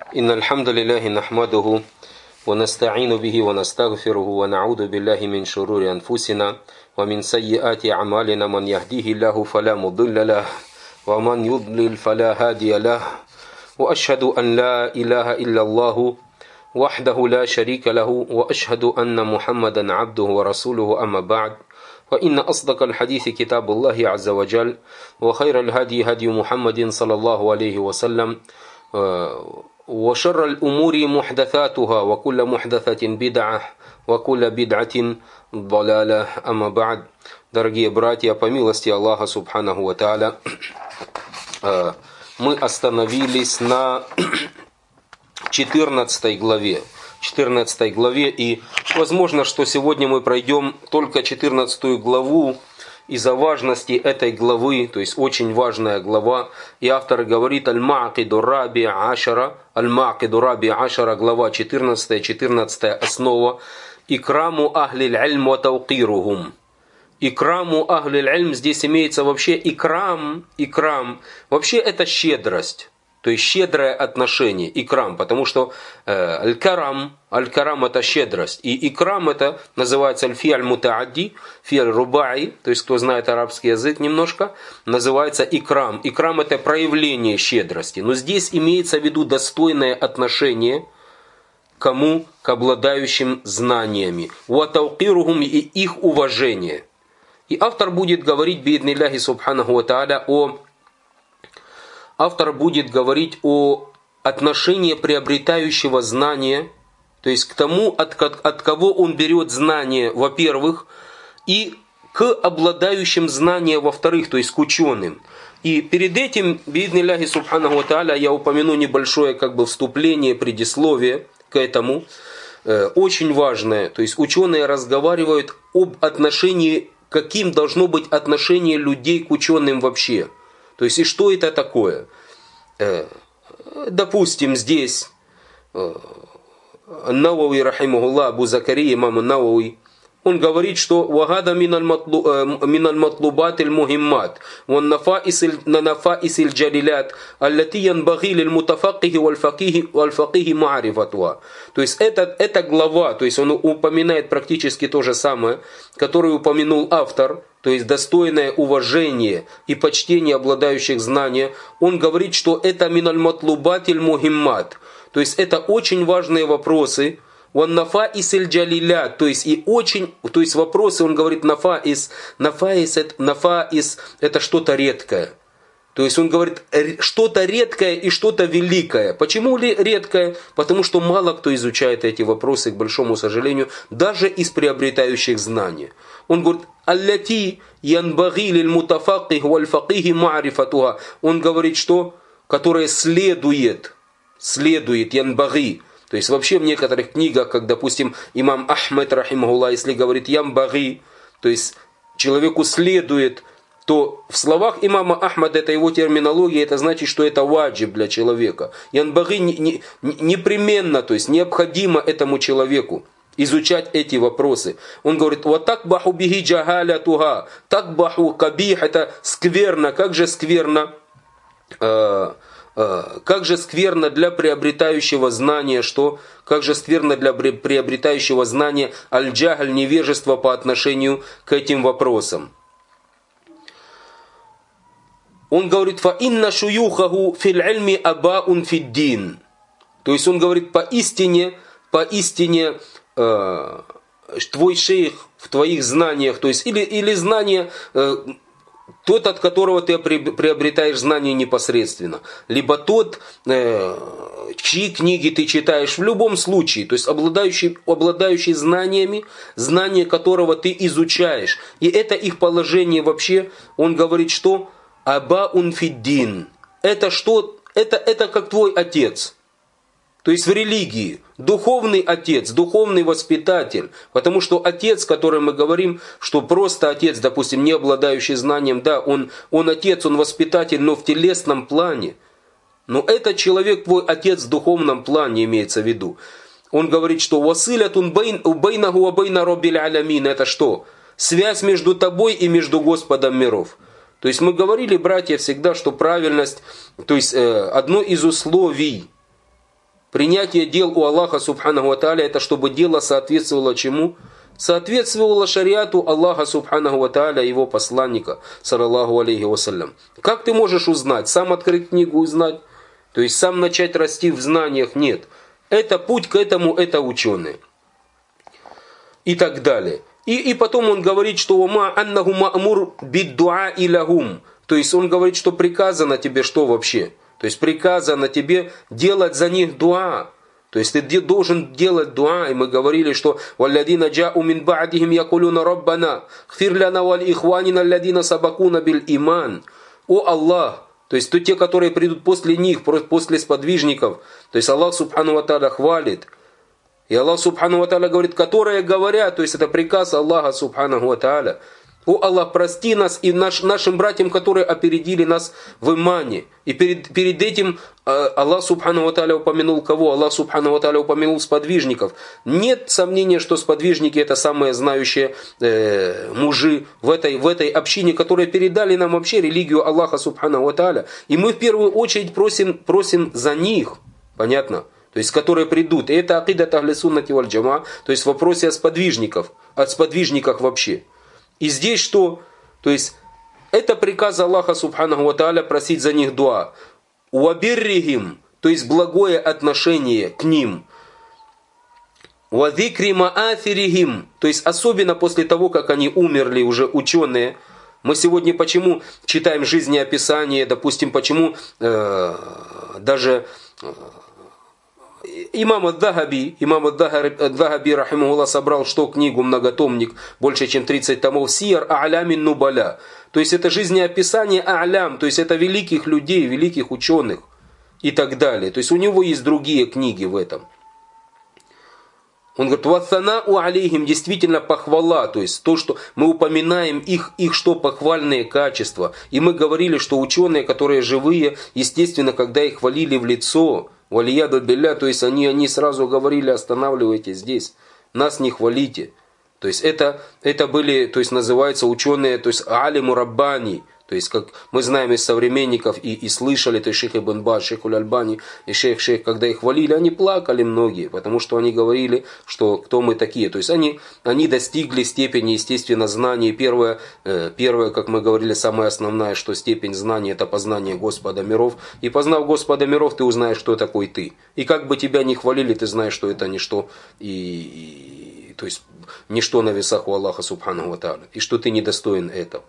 إن الحمد لله نحمده ونستعين به ونستغفره ونعوذ بالله من شرور أنفسنا ومن سيئات أعمالنا من يهديه الله فلا مضل له ومن يضلل فلا هادي له وأشهد أن لا إله إلا الله وحده لا شريك له وأشهد أن محمدا عبده ورسوله أما بعد وإن أصدق الحديث كتاب الله عز وجل وخير الهدي هدي محمد صلى الله عليه وسلم وشر الأمور محدثاتها وكل محدثة بدعة وكل بدعة ضلالة أما بعد. Дорогие братья, по милости Аллаха Субханаху ва Тааля, мы остановились на 14 главе. И возможно, что сегодня мы пройдем только 14 главу из-за важности этой главы, то есть очень важная глава. И автор говорит Аль-Ма'киду Раби Ашара, глава 14 основа. Икраму ахлиль ильм ва таукирухум. Икраму ахлиль ильм, здесь имеется вообще икрам. Вообще это щедрость. То есть щедрое отношение, икрам, потому что аль-карам это щедрость, и икрам это называется аль-фи'аль мутаадди, фи'аль рубаи, то есть кто знает арабский язык немножко, называется икрам. Икрам это проявление щедрости, но здесь имеется в виду достойное отношение кому? К обладающим знаниями, ва таукирухум, и их уважение. И автор будет говорить бииднилляхи субханаху ва тааля Автор будет говорить о отношении приобретающего знания, то есть к тому, от кого он берет знания, во-первых, и к обладающим знания, во-вторых, то есть к ученым. И перед этим, бииднилляхи субханаху ва тааля, я упомяну небольшое вступление, предисловие к этому, очень важное. То есть ученые разговаривают об отношении, каким должно быть отношение людей к ученым вообще. То есть, и что это такое? Допустим, здесь Науави, рахимахуллах, Абу Закария, имам Науави, он говорит, что «Вагада миналь матлубат аль-мухиммат, ван нафаис аль-джалилят, аллати янбаги лиль-мутафакихи валь-факихи ма'рифатуа». То есть, эта глава, то есть он упоминает практически то же самое, которое упомянул автор, то есть достойное уважение и почтение обладающих знаний. Он говорит, что это миналь матлубат аль-мухиммат, то есть это очень важные вопросы. Он нафаис аль-джалилят, то есть вопросы, он говорит нафаис это что-то редкое. То есть он говорит что-то редкое и что-то великое. Почему ли редкое? Потому что мало кто изучает эти вопросы, к большому сожалению, даже из приобретающих знания. Он говорит аллати янбаги лиль мутафаких валь факихи ма'рифатуха. Он говорит, что которое следует янбаги. То есть вообще в некоторых книгах, как, допустим, имам Ахмед, рахимахуллах, если говорит ямбаги, то есть человеку следует, то в словах имама Ахмада, это его терминология, это значит, что это ваджиб для человека. Янбаги непременно, то есть необходимо этому человеку изучать эти вопросы. Он говорит, вот такбаху биги джахалятуха, такбаху кабих, это скверно, как же скверно для приобретающего знания, как же скверно для приобретающего знания аль-джахаль, невежество по отношению к этим вопросам. Он говорит, фа инна шуюхаху фил ильми абаун фиддин. То есть он говорит, поистине твой шейх в твоих знаниях, то есть или знания тот, от которого ты приобретаешь знания непосредственно, либо тот, чьи книги ты читаешь, в любом случае, то есть обладающий знаниями, знания которого ты изучаешь. И это их положение вообще, он говорит, что абаун фиддин. Это что? Это как твой отец. То есть в религии духовный отец, духовный воспитатель. Потому что отец, о котором мы говорим, что просто отец, допустим, не обладающий знанием, да, он отец, он воспитатель, но в телесном плане. Но этот человек, твой отец в духовном плане имеется в виду. Он говорит, что «Василятун байнаху ва байна роббиль алямин». Это что? Связь между тобой и между Господом миров. То есть мы говорили, братья, всегда, что правильность, то есть одно из условий Принятие дел у Аллаха Субханаху ва Тааля, это чтобы дело соответствовало чему? Соответствовало шариату Аллаха Субханаху ва Тааля, его посланника, саллаллаху алейхи вассалям. Как ты можешь узнать? Сам открыть книгу узнать? То есть сам начать расти в знаниях? Нет. Это путь к этому, это ученые. И так далее. И потом он говорит, что «Ма аннаху ма'мур биддуа илахум». То есть он говорит, что приказано тебе что вообще? То есть приказано тебе делать за них дуа. То есть ты должен делать дуа. И мы говорили, что «Валладина джа'у мин ба'дихим якулюна раббана, гфир ляна валь ихванина алладина сабакуна биль иман». О Аллах! То есть те, которые придут после них, после сподвижников. То есть Аллах Субхану ва Тааля хвалит. И Аллах Субхану ва Тааля говорит, которые говорят, то есть это приказ Аллаха Субхану ва Тааля. О Аллах, прости нас и нашим братьям, которые опередили нас в имане. И перед этим Аллах Субхану ва Тааля упомянул кого? Аллах Субхану ва Тааля упомянул сподвижников. Нет сомнения, что сподвижники это самые знающие мужи в этой общине, которые передали нам вообще религию Аллаха Субхану ва Тааля. И мы в первую очередь просим за них. Понятно? То есть, которые придут. И это акидат ахли суннати валь джама, то есть в вопросе о сподвижниках вообще. И здесь что? То есть, это приказ Аллаха Субханаху ва Тааля просить за них дуа. Уабиррихим, то есть благое отношение к ним. Уадикри ма'афирихим, то есть особенно после того, как они умерли, уже ученые. Мы сегодня почему читаем жизнеописание, допустим, почему даже... Имам ад-Дахаби, рахимахуллах, собрал что? Книгу, многотомник, больше чем 30 томов, Сияр А'лямин Нубаля. То есть это жизнеописание А'лям, то есть это великих людей, великих ученых и так далее. То есть у него есть другие книги в этом. Он говорит, «Вассанау алейхим», действительно похвала, то есть то, что мы упоминаем их что похвальные качества. И мы говорили, что ученые, которые живые, естественно, когда их хвалили в лицо, валияду билля, то есть они сразу говорили, останавливайтесь здесь, нас не хвалите. То есть это были, то есть называются ученые, то есть алиму раббани. То есть, как мы знаем из современников и слышали, то есть шейх Ибн Баз, шейх Аль-Альбани и шейх, когда их хвалили, они плакали многие, потому что они говорили, что кто мы такие. То есть они достигли степени, естественно, знаний. Первое, как мы говорили, самое основное, что степень знания, это познание Господа миров. И познав Господа миров, ты узнаешь, кто такой ты. И как бы тебя ни хвалили, ты знаешь, что это ничто, то есть ничто на весах у Аллаха Субханаху ва Тааля, и что ты недостоин этого.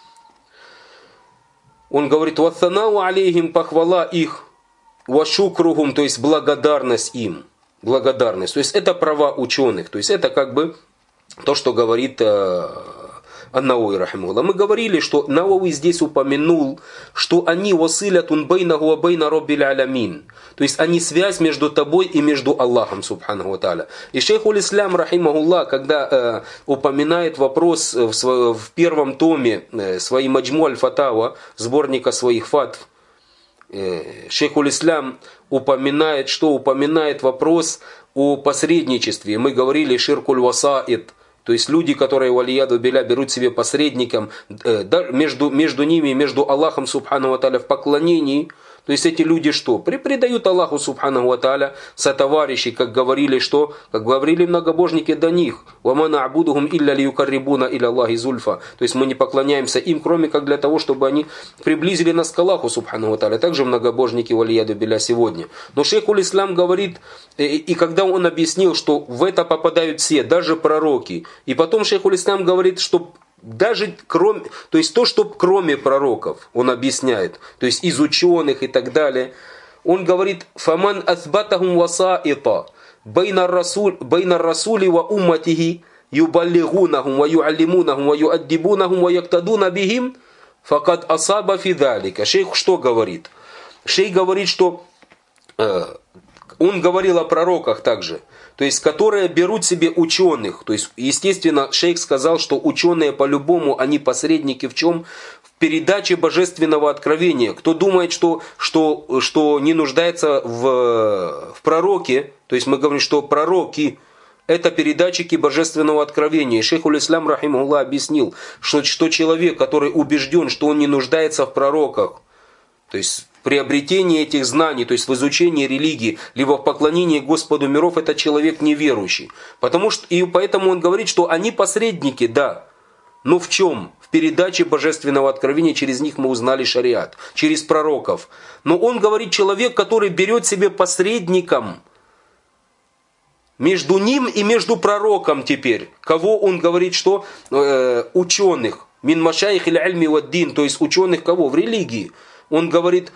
Он говорит, «Вассанау алейхим», похвала их, «Вашукрухум», то есть благодарность им. Благодарность. То есть это права ученых. То есть это как бы то, что говорит Ан-Навави, рахимахуллах. Мы говорили, что Навави здесь упомянул, что они «Василятун бейнаху ва бейна роббиль алямин». То есть они связь между тобой и между Аллахом, Субханаху ва Тааля. И шейх Уль-Ислям, рахимахуллах, когда упоминает вопрос в первом томе своей Маджму аль-Фатава, сборника своих фатв, шейх Уль-Ислям упоминает, что упоминает вопрос о посредничестве. Мы говорили ширкуль васаид. То есть люди, которые валияду биля берут себе посредником между ними, между Аллахом Субхану ва Тааля в поклонении. То есть эти люди что? Предают Аллаху Субхану ва Тааля сотоварищей, как говорили многобожники до них. «Вама на'будухум илля лиюкаррибуна иля Аллахи зульфа». То есть мы не поклоняемся им, кроме как для того, чтобы они приблизили нас к Аллаху Субхану ва Тааля. Также многобожники валияду биля сегодня. Но шейх Уль-Ислам говорит, и когда он объяснил, что в это попадают все, даже пророки. И потом шейх Уль-Ислам говорит, что даже то есть то, что кроме пророков, он объясняет, то есть из ученых и так далее, он говорит, «Фаман асбатахум васаита байна расули ва умматихи юбаллигунахум ва юаллимунахум ва юаддибунахум ва яктадуна бихим, факад асаба фи далика». Шейх что говорит? Шейх говорит, что он говорил о пророках также, то есть которые берут себе ученых. То есть, естественно, шейх сказал, что ученые по-любому, они посредники в чем? В передаче божественного откровения. Кто думает, что не нуждается в пророке, то есть мы говорим, что пророки это передатчики божественного откровения. И шейх Уль-Ислам, рахимахуллах, объяснил, что человек, который убежден, что он не нуждается в пророках, то есть приобретении этих знаний, то есть в изучении религии, либо в поклонении Господу миров, это человек неверующий. И поэтому он говорит, что они посредники, да. Но в чем? В передаче божественного откровения, через них мы узнали шариат, через пророков. Но он говорит, человек, который берет себе посредником между ним и между пророком теперь. Кого он говорит, что ученых. Мин машайх иль альми ваддин, то есть ученых кого? В религии. Он говорит,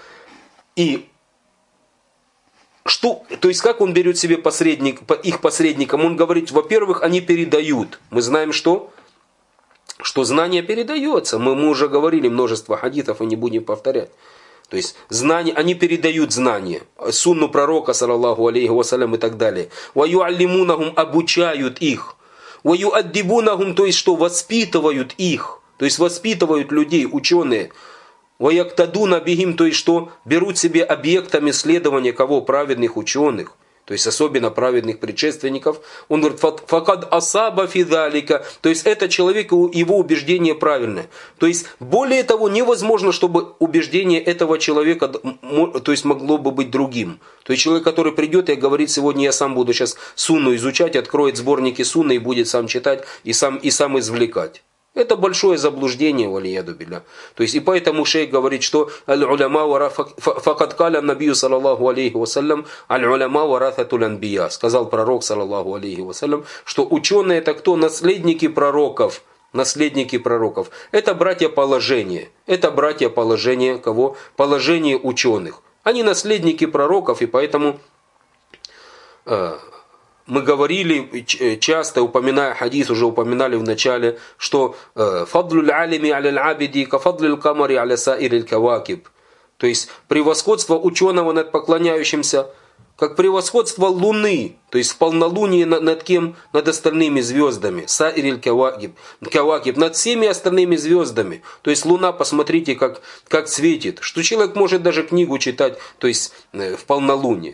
то есть как он берет себе их посредником? Он говорит, во-первых, они передают. Мы знаем, что знание передается. Мы уже говорили множество хадисов и не будем повторять. То есть они передают знания. Сунну пророка, саллаллаху алейхи вассалям, и так далее. Ва юаллимунахум, обучают их. Ва юаддибунахум, то есть что? Воспитывают их. То есть воспитывают людей, ученые. Ва яктадуна бихим, то есть что? Берут себе объектами исследования кого? Праведных ученых. То есть особенно праведных предшественников. Он говорит, факад асаба фидалика. То есть это человек, его убеждение правильное. То есть более того, невозможно, чтобы убеждение этого человека, то есть могло бы быть другим. То есть человек, который придет и говорит, сегодня я сам буду сейчас сунну изучать, откроет сборники сунны и будет сам читать и сам извлекать. Это большое заблуждение, валияду билля. То есть и поэтому шейх говорит, что аль-уляма факад каля набию саллаллаху алейхи вассалям аль-уляма варататуль анбия. Сказал пророк саллаллаху алейхи вассалям, что ученые это кто? Наследники пророков. Наследники пророков. Это братья положения. Это братья положения кого? Положение ученых. Они наследники пророков, и поэтому мы говорили, часто упоминая хадис, уже упоминали в начале, что «фадлуль алими аля абиди ка фадлил камари аля саириль кавакиб». То есть превосходство ученого над поклоняющимся, как превосходство луны, то есть в полнолуние над кем? Над остальными звездами. Саириль кавакиб, над всеми остальными звездами. То есть луна, посмотрите, как светит. Что человек может даже книгу читать, то есть в полнолуние.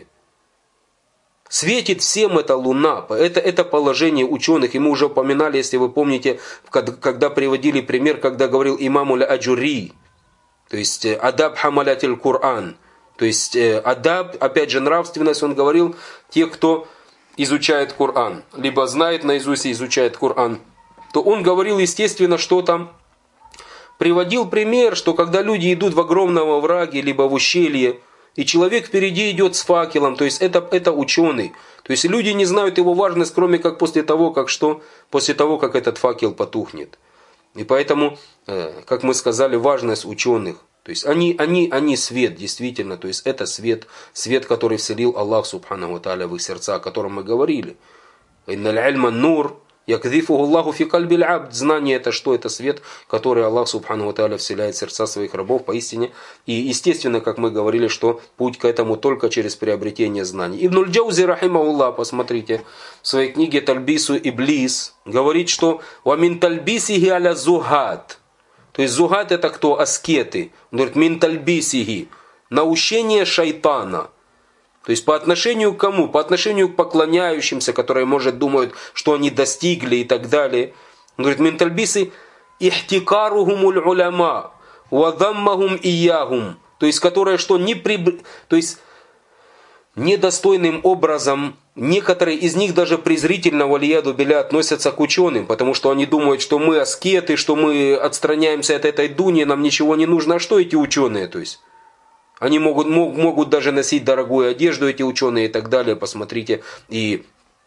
Светит всем эта луна. Это положение ученых. И мы уже упоминали, если вы помните, когда приводили пример, когда говорил имам аль-Аджури. То есть адаб хамалятиль Кур'ан. То есть адаб, опять же нравственность, он говорил, те, кто изучает Кур'ан, либо знает наизусть и изучает Кур'ан, то он говорил, естественно, что там. Приводил пример, что когда люди идут в огромном овраге, либо в ущелье, и человек впереди идет с факелом, то есть это ученый. То есть люди не знают его важность, кроме как после того, как этот факел потухнет. И поэтому, как мы сказали, важность ученых. То есть они свет, действительно. То есть это свет, который вселил Аллах Субханаху ва Тааля в их сердца, о котором мы говорили. Инналь ильма нур. Якдифуху Аллаху фи кальбиль абд. Знание это что? Это свет, который Аллах Субхану ва Тааля вселяет в сердца своих рабов поистине. И естественно, как мы говорили, что путь к этому только через приобретение знаний. Ибн аль-Джаузи рахимахуллах, посмотрите, в своей книге Тальбису Иблис говорит, что «Ва мин тальбисихи аля зухат». То есть зухат это кто? Аскеты. Он говорит «Мин тальбисихи». Наущение шайтана. То есть по отношению к кому? По отношению к поклоняющимся, которые, может, думают, что они достигли и так далее. Он говорит, ментальбисы ихтикарухумуль уляма, вадаммахум иягум. То есть, которые что? То есть, недостойным образом, некоторые из них даже презрительно валияду биля относятся к ученым, потому что они думают, что мы аскеты, что мы отстраняемся от этой дуни, нам ничего не нужно. А что эти ученые? То есть, они могут даже носить дорогую одежду, эти ученые и так далее, посмотрите. И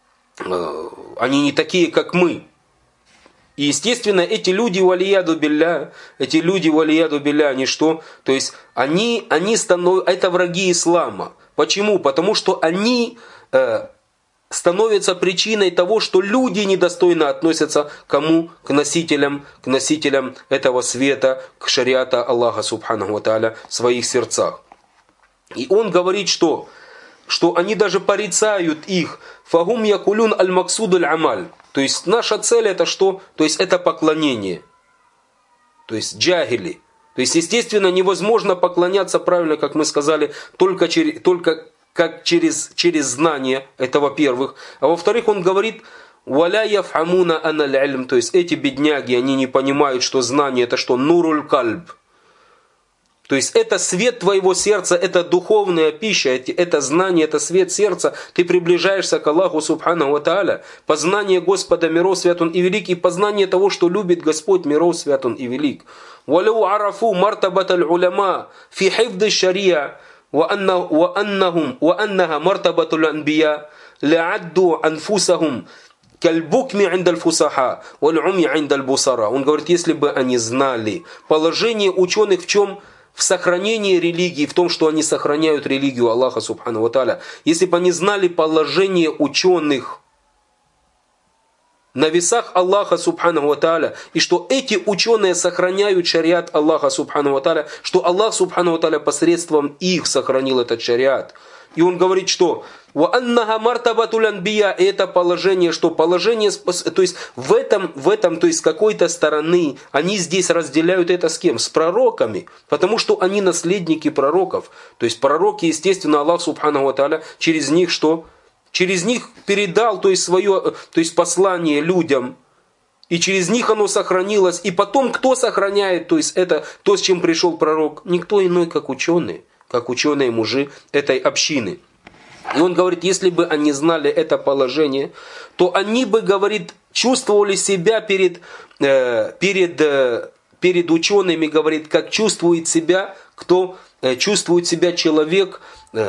они не такие, как мы. И естественно, эти люди валияду билля, они что? То есть, они это враги ислама. Почему? Потому что они становятся причиной того, что люди недостойно относятся к кому? К носителям этого света, к шариата Аллаха Субханаху ва Тааля в своих сердцах. И он говорит, что они даже порицают их. Фагум якулюн аль-максуд аль-амаль. То есть наша цель это что? То есть это поклонение. То есть джахили. То есть естественно невозможно поклоняться правильно, как мы сказали, только через знание, это во-первых. А во-вторых, он говорит, «Валя яфхамуна аналь ильм», то есть эти бедняги, они не понимают, что знание это что? Нуруль кальб. То есть это свет твоего сердца, это духовная пища, это знание, это свет сердца. Ты приближаешься к Аллаху Субханаху ва Тааля. Познание Господа миров свят Он и велик, и познание того, что любит Господь миров свят Он и велик. وَلَوْ عَرَفُوا مَرْتَبَةَ الْعُلَمَاءِ فِي حِفْظِ الشَّرِيعَةِ وَأَنَّهَا مَرْتَبَةُ الْأَنْبِيَاءِ لَعَدُّوا أَنفُسَهُمْ кальбукми индаль фусаха, валь-уми индаль бусара. Он говорит, если бы они знали положение ученых в чем? В сохранении религии, в том, что они сохраняют религию Аллаха Субхану ва Тааля. Если бы они знали положение ученых на весах Аллаха Субхану ва Тааля, и что эти ученые сохраняют шариат Аллаха Субхану ва Тааля, что Аллах Субхану ва Тааля посредством их сохранил этот шариат. И он говорит, что وَأَنَّهَا مَرْتَبَةُ الْأَنْبِيَاءِ, это положение, что положение, то есть в этом, то есть с какой-то стороны, они здесь разделяют это с кем? С пророками, потому что они наследники пророков. То есть пророки, естественно, Аллах Субхану ва Тааля через них что? Через них передал, то есть свое, то есть послание людям. И через них оно сохранилось. И потом кто сохраняет, то есть это то, с чем пришел пророк? Никто иной, как ученые мужи этой общины. И он говорит, если бы они знали это положение, то они бы, говорит, чувствовали себя перед учеными, говорит, как чувствует себя, кто чувствует себя человек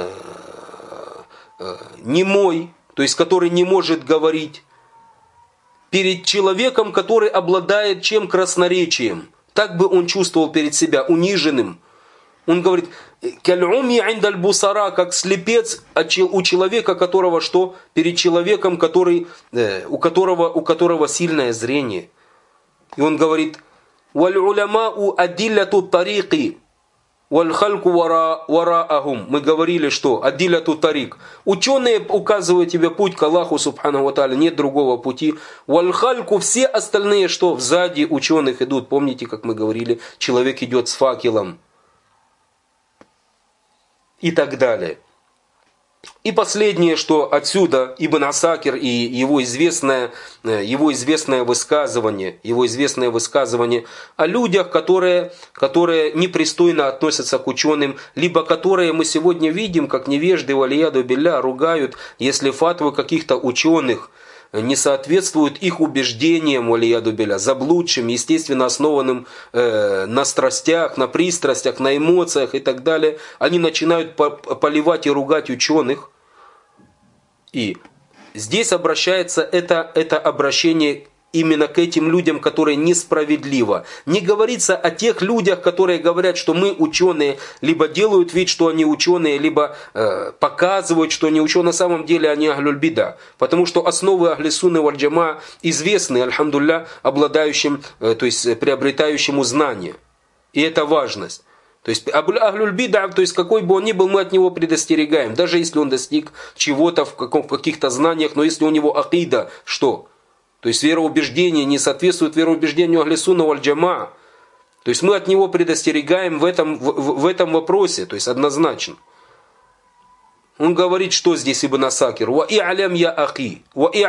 немой, то есть который не может говорить, перед человеком, который обладает чем? Красноречием. Так бы он чувствовал перед себя, униженным. Он говорит, кальуми индаль бусара, как слепец у человека, которого что? Перед человеком, у которого сильное зрение. И он говорит, валь уламау адилляту тарики, валь хальку вараахум. Мы говорили, что адилляту тарик. Ученые указывают тебе путь к Аллаху Субхану ва Тааля, нет другого пути. Валь хальку, все остальные, что сзади ученых идут. Помните, как мы говорили, человек идет с факелом. И так далее. И последнее, что отсюда Ибн Асакир и его известное высказывание о людях, которые непристойно относятся к ученым, либо которые мы сегодня видим, как невежды, валияду билля, ругают, если фатвы каких-то ученых не соответствуют их убеждениям, валияду билля, заблудшим, естественно основанным на страстях, на пристрастях, на эмоциях и так далее, они начинают поливать и ругать ученых. И здесь обращается это обращение именно к этим людям, которые несправедливо. Не говорится о тех людях, которые говорят, что мы ученые, либо делают вид, что они ученые, либо показывают, что они ученые. На самом деле они ахлюль бида. Потому что основы ахли сунны валь джама известны, альхамдулля, обладающим, то есть приобретающему знания. И это важность. То есть ахлюль бида, то есть какой бы он ни был, мы от него предостерегаем. Даже если он достиг чего-то в каких-то знаниях, но если у него акида, что? То есть вероубеждение не соответствует вероубеждению ахли сунна валь джама. То есть мы от него предостерегаем в этом вопросе, то есть однозначно. Он говорит, что здесь Ибн Асакир? Ва и'алям я ахи.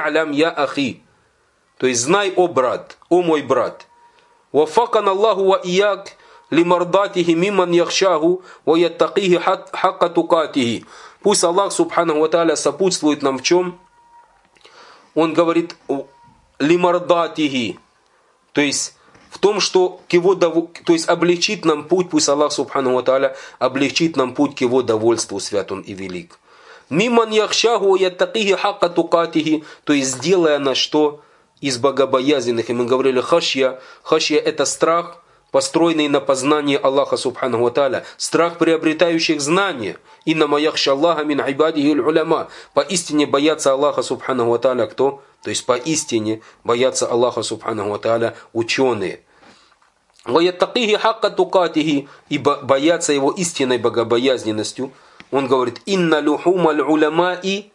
То есть знай, о брат, о мой брат. Ва факан Аллаху ва ияк лимардатихи мимман яхшаху ва яттакихи хакка тукатихи. Пусть Аллах Субханаху ва Тааля сопутствует нам в чем? Он говорит лимардатихи, то есть в том, что то есть облегчит нам путь, пусть Аллах Субхану ва Тааля облегчит нам путь к его довольству, свят он и велик. Мимман яхшаху яттакихи хакка тукатихи, то есть делая нас что? Из богобоязненных. И мы говорили, хашья это страх, построенный на познании Аллаха Субхану ва Тааля, страх приобретающих знания. Иннама яхша Аллаха мин айбадихи уляма. Поистине боятся Аллаха Субхану ва Тааля кто? То есть поистине боятся Аллаха Субхану ва Тааля ученые. Ваяттакихи хакка тукатихи, и боятся его истинной богобоязненностью. Он говорит, инна люхумаль уламаи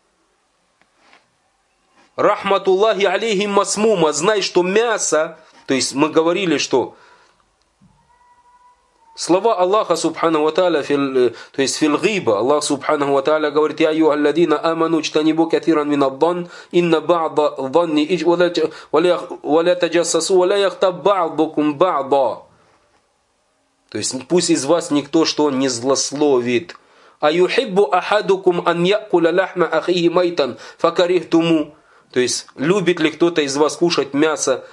рахматуллахи алейхим масмума. Знай, что мясо, то есть мы говорили, что слова Аллаха Субхану ва Тааля, то есть фил гиба, Аллах Субхану ва Тааля говорит, я айюха алладина аману чтанибу катиран мин аддан, инна ба'да дhanni валя таджассасу, валя яхтаб ба'дукум ба'да. То есть пусть из вас никто что не злословит. Аюхиббу ахадукум ан якуля лахма ахихи майтан факарихтуму. То есть любит ли кто-то из вас кушать мясо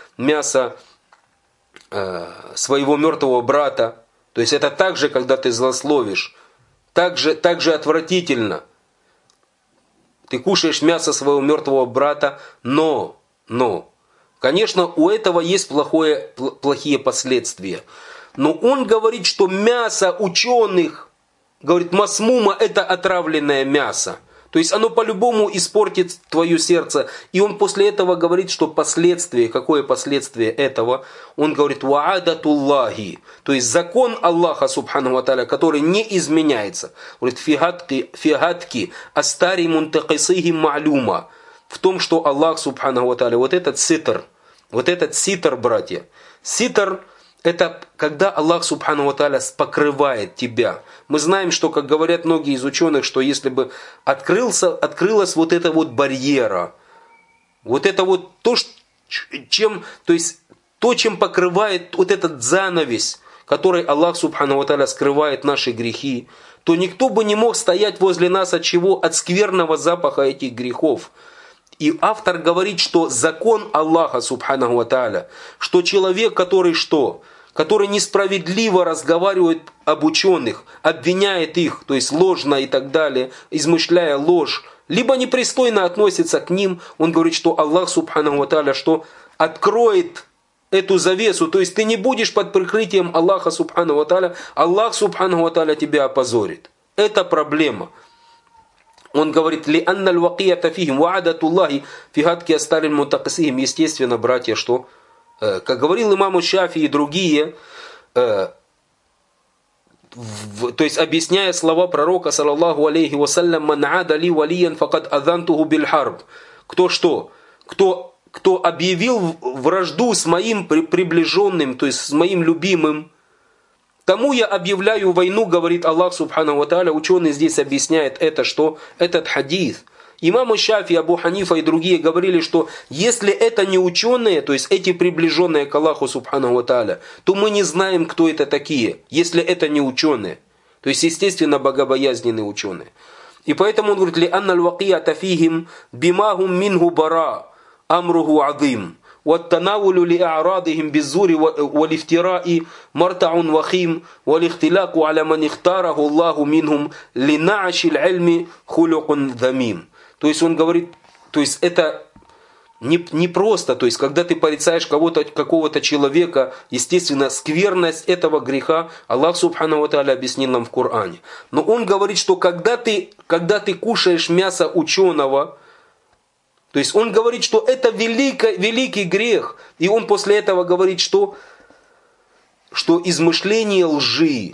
своего мертвого брата? То есть это также, когда ты злословишь. Также отвратительно. Ты кушаешь мясо своего мертвого брата, но, конечно, у этого есть плохие последствия. Но он говорит, что мясо ученых, говорит, масмума, это отравленное мясо. То есть оно по-любому испортит твое сердце. И он после этого говорит, что последствие, какое последствие этого? Он говорит, ваадатуллахи, то есть закон Аллаха, субхану ва тааля, который не изменяется. Говорит, фигатки астари мунтакисихи ма'люма. В том, что Аллах, субхану ва тааля, вот этот ситр, братья, ситр, это когда Аллах, субхану ва тааля, покрывает тебя. Мы знаем, что, как говорят многие из ученых, что если бы открылась вот эта вот барьера, вот это вот то, чем покрывает вот этот занавес, который Аллах, субхану ва тааля, скрывает наши грехи, то никто бы не мог стоять возле нас от чего? От скверного запаха этих грехов. И автор говорит, что закон Аллаха, субхану ва тааля, что человек, который несправедливо разговаривает об ученых, обвиняет их, то есть ложно и так далее, измышляя ложь, либо непристойно относится к ним, он говорит, что Аллах, субхану ва тааля, что откроет эту завесу, то есть ты не будешь под прикрытием Аллаха, субхану ва тааля, Аллах, субхану ва тааля, тебя опозорит. Это проблема. Он говорит, лианналь вакията фихим ваадатуллахи фигатки астарин мутакасихим. Естественно, братья, что, как говорил имам Шафи и другие, то есть объясняя слова пророка, саллаллаху алейхи вассалям, ман ада ли валиян факад азантуху биль харб. Кто объявил вражду с моим приближенным, то есть с моим любимым, тому я объявляю войну, говорит Аллах, субхану ва тааля. Ученый здесь объясняет это, что этот хадис. Имам Шафи, Абу Ханифа и другие говорили, что если это не ученые, то есть эти приближенные к Аллаху, субхану ва тааля, то мы не знаем, кто это такие, если это не ученые. То есть, естественно, богобоязненные ученые. И поэтому он говорит, лианналь вакията фихим бимахум минху бара амруху азим. والتناول لأعراضهم بالزور والافتراء مرتع وخيم والاختلاق على من اختاره الله منهم لنعش العلم خلق ذميم. То есть он говорит, то есть это не просто, то есть когда ты порицаешь какого-то человека, естественно, скверность этого греха Аллах, субхану ва тааля, объяснил нам в Коране. Но он говорит, что когда ты кушаешь мясо ученого, то есть он говорит, что это великий грех. И он после этого говорит, что измышление лжи.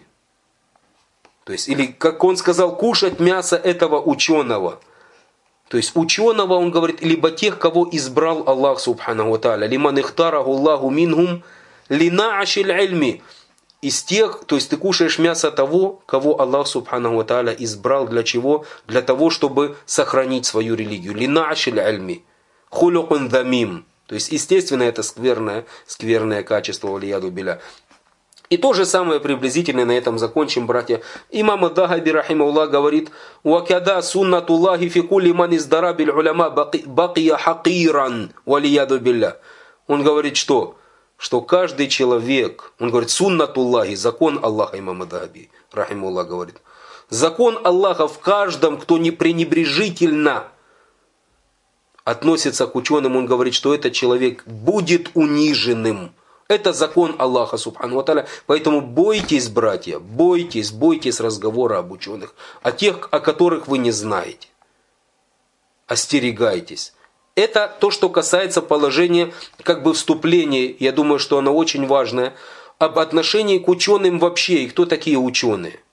То есть, или как он сказал, кушать мясо этого ученого. То есть ученого, он говорит, либо тех, кого избрал Аллах, субхану ва тааля. Лиман ихтараху Аллаху минхум линаашиль ильми. Из тех, то есть ты кушаешь мясо того, кого Аллах, субхану ва тааля, избрал для чего? Для того, чтобы сохранить свою религию. Линаашиль ильми. Хулюкун замим. То есть, естественно, это скверное качество, валияду билля. И то же самое приблизительно, на этом закончим, братья. Имам ад-Дахаби, рахимахуллах, говорит, «Вакяда суннатуллахи фи кулли ман издара биль уляма бакия хакиран, валияду билля». Он говорит, что каждый человек, он говорит, суннатуллахи, закон Аллаха, имам ад-Дахаби, рахимахуллах, говорит, закон Аллаха в каждом, кто не пренебрежительно относится к ученым, он говорит, что этот человек будет униженным. Это закон Аллаха, субхану ва тааля. Поэтому бойтесь, братья, бойтесь разговора об ученых, о тех, о которых вы не знаете. Остерегайтесь. Это то, что касается положения, как бы вступления, я думаю, что оно очень важное, об отношении к ученым вообще, и кто такие ученые.